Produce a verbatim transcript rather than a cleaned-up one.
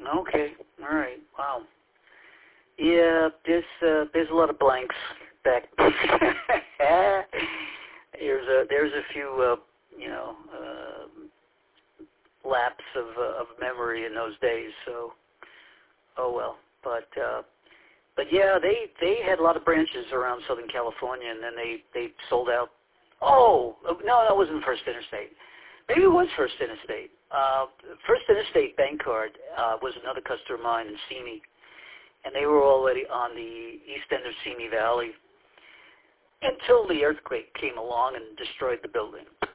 Okay. All right. Wow. Yeah, there's uh, there's a lot of blanks back. there's a there's a few uh, you know uh, lapse of uh, of memory in those days. So, oh well. But uh, but yeah, they they had a lot of branches around Southern California, and then they they sold out. Oh no, that wasn't First Interstate. Maybe it was First Interstate. Uh, First Interstate Bank Card uh, was another customer of mine in Simi, and they were already on the east end of Simi Valley until the earthquake came along and destroyed the building.